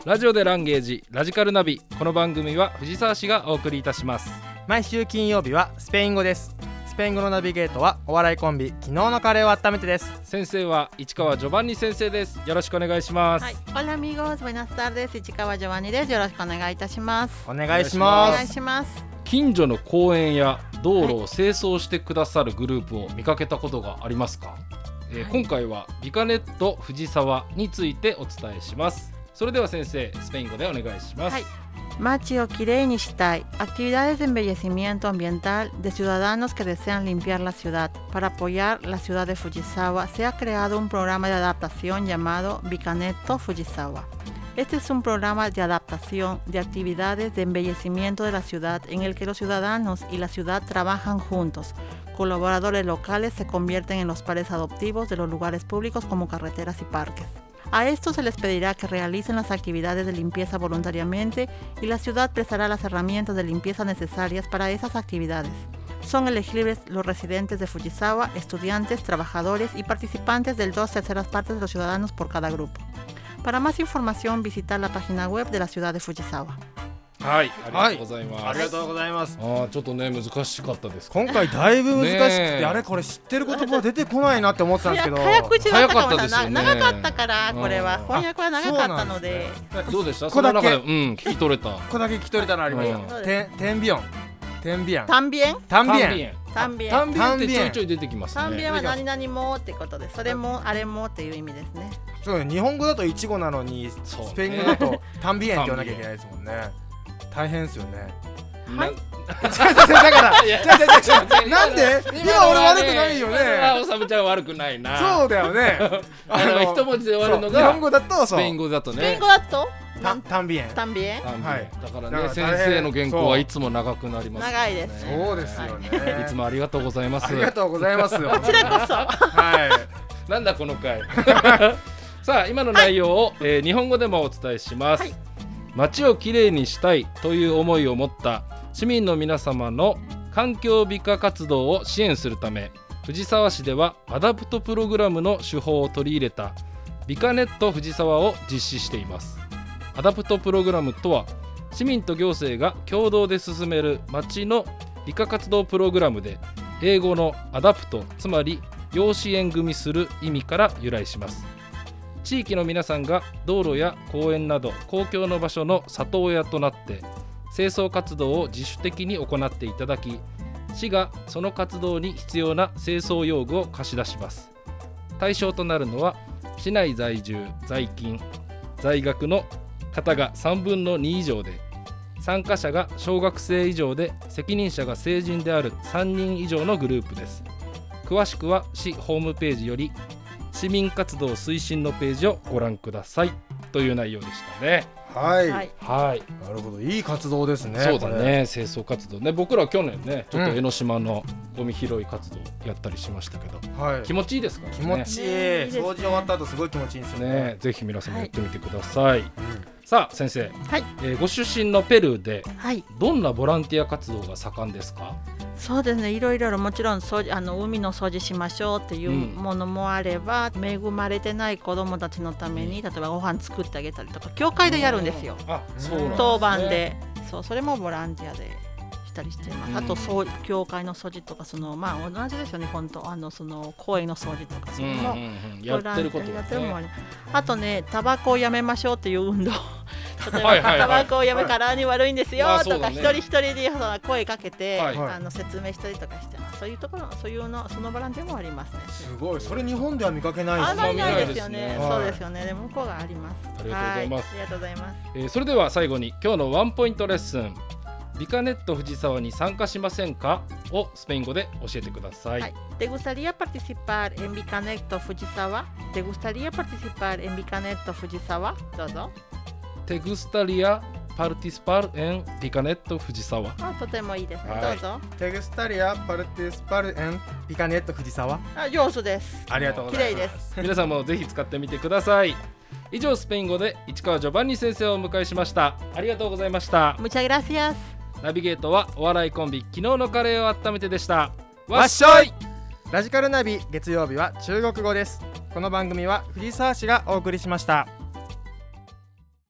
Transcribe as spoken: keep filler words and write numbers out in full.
ラジオでランゲージラジカルナビ。この番組は藤沢市がお送りいたします。 毎週金曜日はスペイン語です。スペイン語のナビゲートはお笑いコンビ昨日のカレーを温めてです。 先生は市川ジョバンニ先生です。よろしくお願いします。 はい、Hola amigos, buenas tardes, 市川ジョバンニです。よろしくお願いいたします。 お願いします。 お願いします。 近所の公園や道路を清掃してくださるグループを見かけたことがありますか？えーはい、今回はビカネット藤沢についてお伝えします。それでは先生、スペイン語でお願いします。はい、 街をきれいにしたい actividades de embellecimiento ambiental de ciudadanos que desean limpiar la ciudad. Para apoyar la ciudad de Fujisawa se ha creado un programa de adaptación llamado Bicanetto Fujisawa. Este es un programa de adaptación de actividades de embellecimiento de la ciudad en el que los ciudadanos y la ciudad trabajan juntos. Colaboradores locales se convierten en los padres adoptivos de los lugares públicos como carreteras y parques. A estos se les pedirá que realicen las actividades de limpieza voluntariamente y la ciudad prestará las herramientas de limpieza necesarias para esas actividades. Son elegibles los residentes de Fujisawa, estudiantes, trabajadores y participantes del dos terceras partes de los ciudadanos por cada grupo. Para más información, visitar la página web de la ciudad de Fujisawa. はい、ありがとうございます。 はい、ありがとうございます。 あ、ちょっとね難しかったです。 今回だいぶ難しくて、あれこれ知ってる言葉出てこないなって思ってたんですけど、 早口だったかもしれない。 早かったですよね。 長かったからこれは翻訳は長かったので。 ね、どうでした？その中で、うん、聞き取れた。 ここだけ聞き取れたのありました。てテンビヨン、テンビヤン、 タンビエン、 タンビエン、 タンビエン、 タンビエンってちょいちょい出てきますね。 タンビエンは何々もってことで、それもあれもっていう意味ですね。 そう、日本語だとイチゴなのにスペイン語だとタンビエンって言わなきゃいけないですもんね。大変ですよね。 はい。 だからなんで今俺悪くないよね。 おさむちゃん悪くないな。 そうだよね。 あの一文字で終わるのが日本語だとスペイン語だとね。 スペイン語だとタンビエン。 タンビエン。 はい。だからね、先生の原稿はいつも長くなります。 長いです。 そうですよね。 いつもありがとうございます。 ありがとうございます。こちらこそ。 はい。なんだこの回。さあ、今の内容を日本語でもお伝えします。街をきれいにしたいという思いを持った市民の皆様の環境美化活動を支援するため、藤沢市ではアダプトプログラムの手法を取り入れたビカネット藤沢を実施しています。アダプトプログラムとは、市民と行政が共同で進める街の美化活動プログラムで、英語のアダプト、つまり要支援組する意味から由来します。地域の皆さんが道路や公園など公共の場所の里親となって清掃活動を自主的に行っていただき、市がその活動に必要な清掃用具を貸し出します。対象となるのは市内在住、在勤、在学の方がさんぶんのに以上で、参加者が小学生以上で責任者が成人であるさんにん以上のグループです。詳しくは市ホームページより市民活動推進のページをご覧くださいという内容でしたね。 はい、 はい、 はい、 なるほど、いい活動ですね。 そうだね、清掃活動ね。僕ら去年ね、ちょっと江ノ島のゴミ拾い活動やったりしましたけど、 はい、 気持ちいいですからね。 気持ちいい、掃除終わった後すごい気持ちいいですよ ね, ね。 ぜひ皆さんもやってみてください。はい、うん、さあ先生、 はい、 えー、ご出身のペルーで、 はい、 どんなボランティア活動が盛んですか？ そうですね、いろいろもちろん掃除、あの海の掃除しましょうっていうものもあれば、うん、恵まれてない子どもたちのために例えばご飯作ってあげたりとか、教会でやるんですよ。 あ、そうなんですね。 当番で、そう、それもボランティアでしたりしています。 うん、 あとそう教会の掃除とか、そのまあ同じですよね。本当あのその公園の掃除とか、それもやってることやですね。 あとね、タバコをやめましょうっていう運動。例えば、 はいはいはい、 タバコをやめ体に悪いんですよとか、 ね、 一人一人で声かけて、 はい、 あの説明したりとかしてます。そういうところ、そういうの、そのボランティアもありますね。 すごい、それ日本では見かけないですね。 あんまりないですよね。 はい、 そうですよね。でも向こうがあります。 ありがとうございます。 ありがとうございます。 えー、それでは最後に今日のワンポイントレッスン、ビカネット藤沢に参加しませんかをスペイン語で教えてください。はい、 ¿Te gustaría participar en Bicanetto Fujisawa? ¿Te gustaría participar en Bicanetto Fujisawa? どうぞ。 ¿Te gustaría participar en Bicanetto Fujisawa? あ、とてもいいですね。どうぞ。 ¿Te gustaría participar en Bicanetto Fujisawa? あ、上手です。 ありがとうございます。 綺麗です。 皆さんもぜひ使ってみてください。以上、スペイン語で市川ジョバンニ先生をお迎えしました。ありがとうございました。 Muchas gracias。 ナビゲートはお笑いコンビ昨日のカレーを温めてでした。わっしょい。 ラジカルナビ月曜日は中国語です。この番組は藤沢市がお送りしました。